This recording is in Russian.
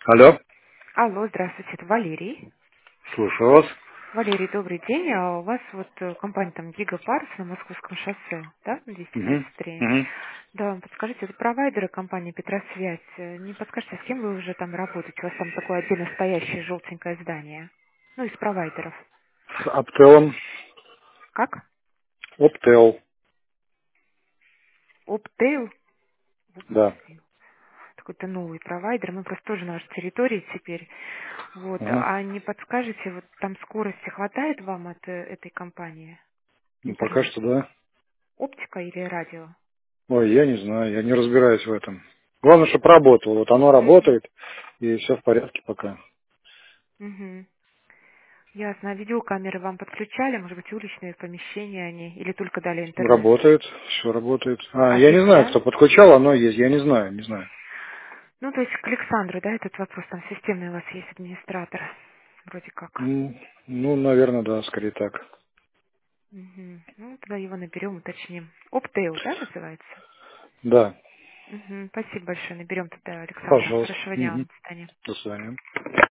Алло, Алло, здравствуйте, это Валерий. слушаю вас. Валерий, добрый день. А у вас вот компания там Гигапарс на Московском шоссе, да, на Угу. 233? Угу. Да, подскажите, это провайдеры компании Петросвязь. Не подскажете, с кем вы уже там работаете? У вас там такое отдельно стоящее желтенькое здание. Ну, из провайдеров. С Оптелом. Как? Оптел, Оптейл? да. Какой-то новый провайдер. Мы просто тоже на нашей территории теперь. Вот. Ага. А не подскажете, вот там скорости хватает вам от этой компании? Ну, пока Интернет? что да. Оптика или радио? Ой, я не знаю, я не разбираюсь в этом. Главное, чтобы работало. Вот оно Угу. работает, и все в порядке пока. Угу. Ясно. А видеокамеры вам подключали? Может быть, уличные помещения они? Или только дали интернет? Работает, все работает. А, я не знаю, Официально? кто подключал, оно есть, я не знаю, не знаю. Ну, то есть к Александру, да, этот вопрос, там системный у вас есть администратор, вроде как. Ну, наверное, да, скорее так. Угу. Ну, тогда его наберем, уточним. Оптейл, да, называется? Да, Угу. Спасибо большое, наберем тогда Александра. пожалуйста. Хорошего дня вам, Угу. до свидания. До свидания.